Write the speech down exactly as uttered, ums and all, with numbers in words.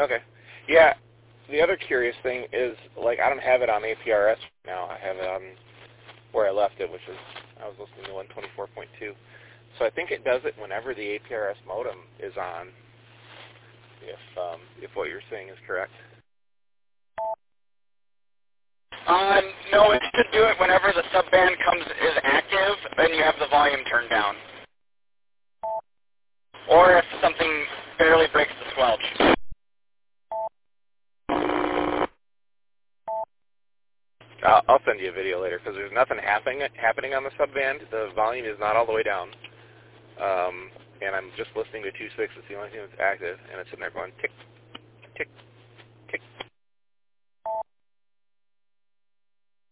Okay. Yeah. The other curious thing is, like, I don't have it on A P R S now. I have it on where I left it, which is, I was listening to one twenty-four point two. So I think it does it whenever the A P R S modem is on, if um, if what you're saying is correct. Uh, no, it should do it whenever the subband comes is active and you have the volume turned down. Or if something barely breaks the squelch. I'll, I'll send you a video later because there's nothing happening happening on the subband. The volume is not all the way down, um, and I'm just listening to two point six. It's the only thing that's active, and it's sitting there going tick, tick,